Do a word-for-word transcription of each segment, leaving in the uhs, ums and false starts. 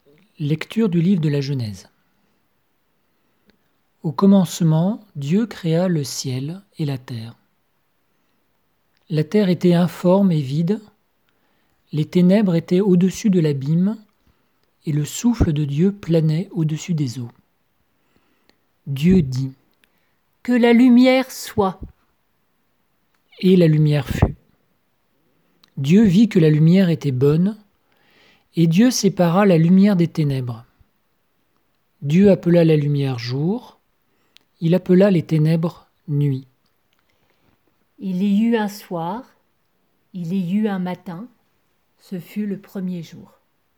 Lecture du livre de la Genèse. Au commencement, Dieu créa le ciel et la terre. La terre était informe et vide, les ténèbres étaient au-dessus de l'abîme, et le souffle de Dieu planait au-dessus des eaux. Dieu dit : « Que la lumière soit !» Et la lumière fut. Dieu vit que la lumière était bonne, et Dieu sépara la lumière des ténèbres. Dieu appela la lumière jour, il appela les ténèbres nuit. Il y eut un soir, il y eut un matin, ce fut le premier jour.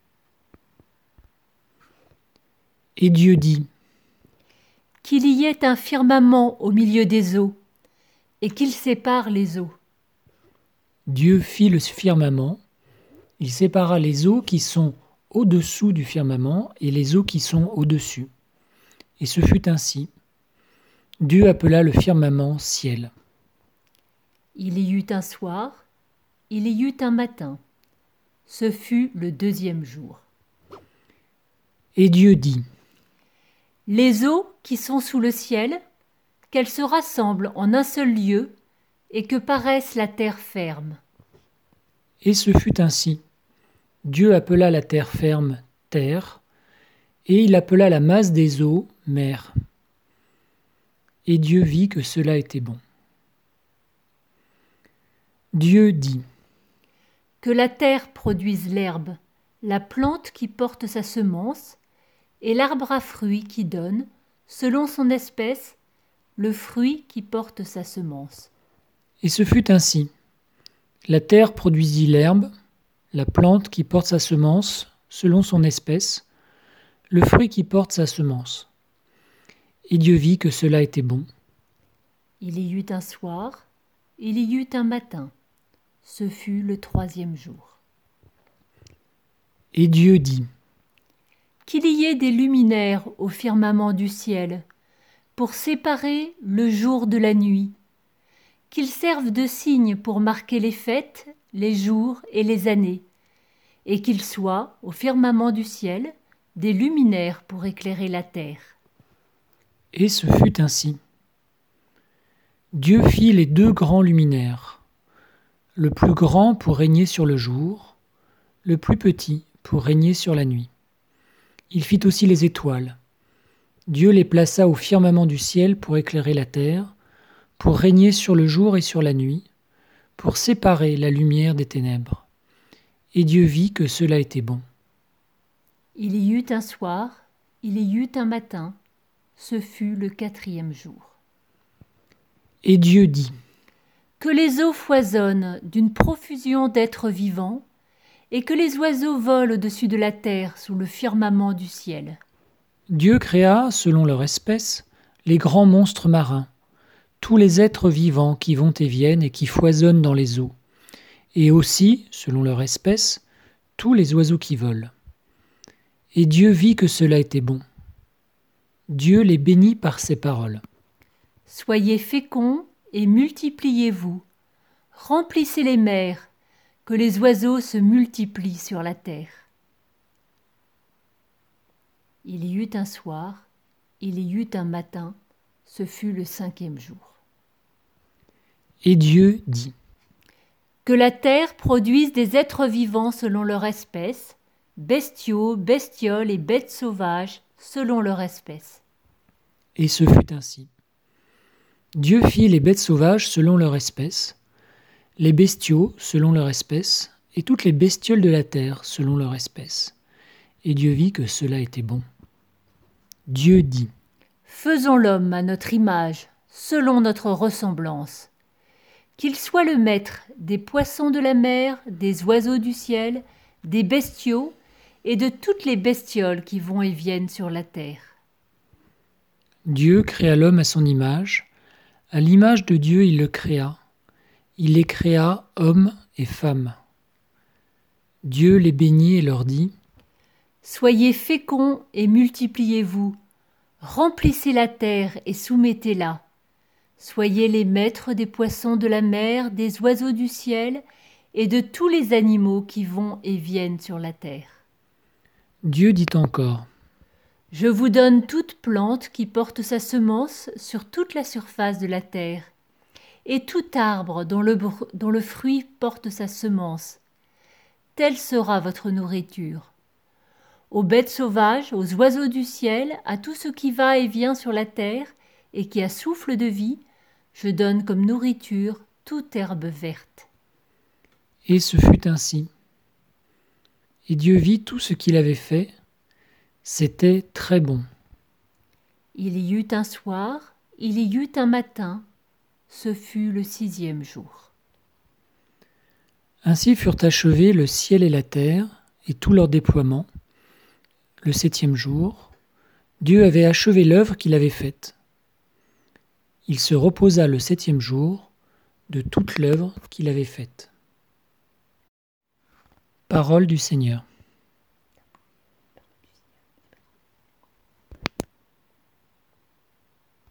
Et Dieu dit : Qu'il y ait un firmament au milieu des eaux, et qu'il sépare les eaux. Dieu fit le firmament, il sépara les eaux qui sont au-dessous du firmament et les eaux qui sont au-dessus. Et ce fut ainsi. Dieu appela le firmament ciel. Il y eut un soir, il y eut un matin, ce fut le deuxième jour. Et Dieu dit : Les eaux qui sont sous le ciel, qu'elles se rassemblent en un seul lieu, et que paraisse la terre ferme. Et ce fut ainsi. Dieu appela la terre ferme terre, et il appela la masse des eaux mer. Et Dieu vit que cela était bon. Dieu dit : Que la terre produise l'herbe, la plante qui porte sa semence, et l'arbre à fruits qui donne, selon son espèce, le fruit qui porte sa semence. Et ce fut ainsi. La terre produisit l'herbe, la plante qui porte sa semence, selon son espèce, le fruit qui porte sa semence. Et Dieu vit que cela était bon. Il y eut un soir, il y eut un matin, ce fut le troisième jour. Et Dieu dit : Qu'il y ait des luminaires au firmament du ciel, pour séparer le jour de la nuit, qu'ils servent de signes pour marquer les fêtes, les jours et les années, et qu'ils soient, au firmament du ciel, des luminaires pour éclairer la terre. Et ce fut ainsi. Dieu fit les deux grands luminaires, le plus grand pour régner sur le jour, le plus petit pour régner sur la nuit. Il fit aussi les étoiles. Dieu les plaça au firmament du ciel pour éclairer la terre, pour régner sur le jour et sur la nuit, pour séparer la lumière des ténèbres. Et Dieu vit que cela était bon. Il y eut un soir, il y eut un matin, ce fut le quatrième jour. Et Dieu dit : Que les eaux foisonnent d'une profusion d'êtres vivants, et que les oiseaux volent au-dessus de la terre sous le firmament du ciel. Dieu créa, selon leur espèce, les grands monstres marins, tous les êtres vivants qui vont et viennent et qui foisonnent dans les eaux, et aussi, selon leur espèce, tous les oiseaux qui volent. Et Dieu vit que cela était bon. Dieu les bénit par ses paroles. Soyez féconds et multipliez-vous, remplissez les mers, que les oiseaux se multiplient sur la terre. Il y eut un soir, il y eut un matin, ce fut le cinquième jour. Et Dieu dit : Que la terre produise des êtres vivants selon leur espèce, bestiaux, bestioles et bêtes sauvages selon leur espèce. Et ce fut ainsi. Dieu fit les bêtes sauvages selon leur espèce, les bestiaux selon leur espèce, et toutes les bestioles de la terre selon leur espèce. Et Dieu vit que cela était bon. Dieu dit : Faisons l'homme à notre image, selon notre ressemblance. Qu'il soit le maître des poissons de la mer, des oiseaux du ciel, des bestiaux et de toutes les bestioles qui vont et viennent sur la terre. Dieu créa l'homme à son image. À l'image de Dieu, il le créa. Il les créa hommes et femmes. Dieu les bénit et leur dit : Soyez féconds et multipliez-vous. Remplissez la terre et soumettez-la. Soyez les maîtres des poissons de la mer, des oiseaux du ciel et de tous les animaux qui vont et viennent sur la terre. Dieu dit encore: Je vous donne toute plante qui porte sa semence sur toute la surface de la terre, et tout arbre dont le, dont le fruit porte sa semence. Telle sera votre nourriture. Aux bêtes sauvages, aux oiseaux du ciel, à tout ce qui va et vient sur la terre et qui a souffle de vie, je donne comme nourriture toute herbe verte. Et ce fut ainsi. Et Dieu vit tout ce qu'il avait fait. C'était très bon. Il y eut un soir, il y eut un matin, ce fut le sixième jour. Ainsi furent achevés le ciel et la terre, et tout leur déploiement. Le septième jour, Dieu avait achevé l'œuvre qu'il avait faite. Il se reposa le septième jour de toute l'œuvre qu'il avait faite. Parole du Seigneur.